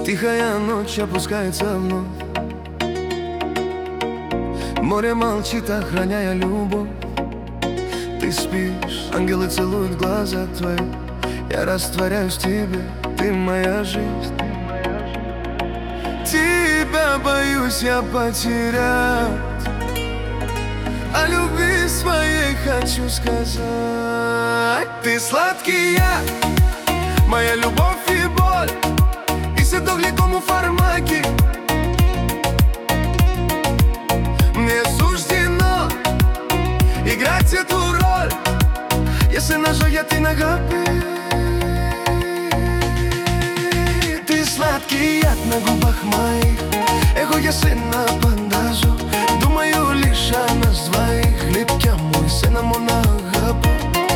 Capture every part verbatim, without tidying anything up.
Тихая ночь опускается вновь. Море молчит, охраняя любовь. Ты спишь, ангелы целуют глаза твои. Я растворяюсь в тебе, ты моя жизнь. Тебя боюсь я потерять, о любви своей хочу сказать. Ты сладкий яд, моя любовь и боль, и седок легкому фармаки. Мне суждено играть эту роль, если нажоя ти нагапи. Ты сладкий яд на губах моих, его я сына подажу. Думаю лишь о нас двоих, липкя мой сына монагапу.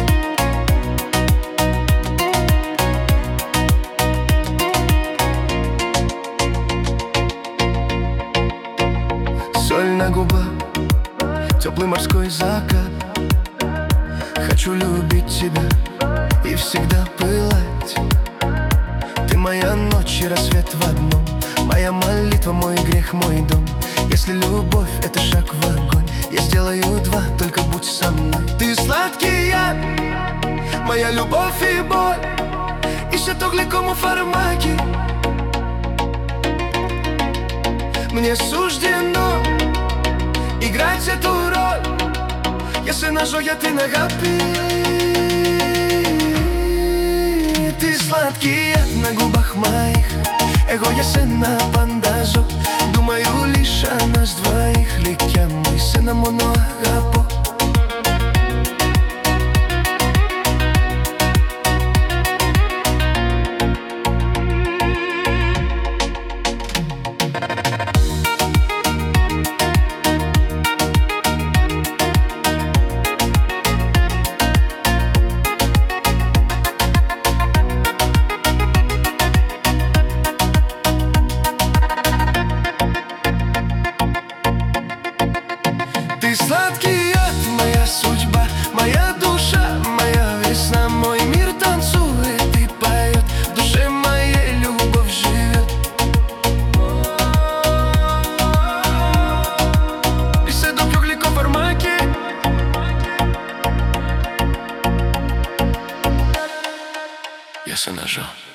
Соль на губах, теплый морской закат. Хочу любить тебя и всегда пылать. Ты моя ночь и рассвет в одном, моя молитва, мой грех, мой дом. Если любовь — это шаг в огонь, я сделаю два, только будь со мной. Ты сладкий яд, моя любовь и боль, и седок легкому фармаки. Мне суждено играть эту роль, если нажоя ти нагапи. Ты сладкий яд на губах моих, его я сына подажу. Думаю лишь о нас двоих, липкя мой сына монагапу. Ты сладкий яд, моя судьба, моя душа, моя весна. Мой мир танцует и поет, в душе моей любовь живет. И седок легкому фармаки. Я се нажал.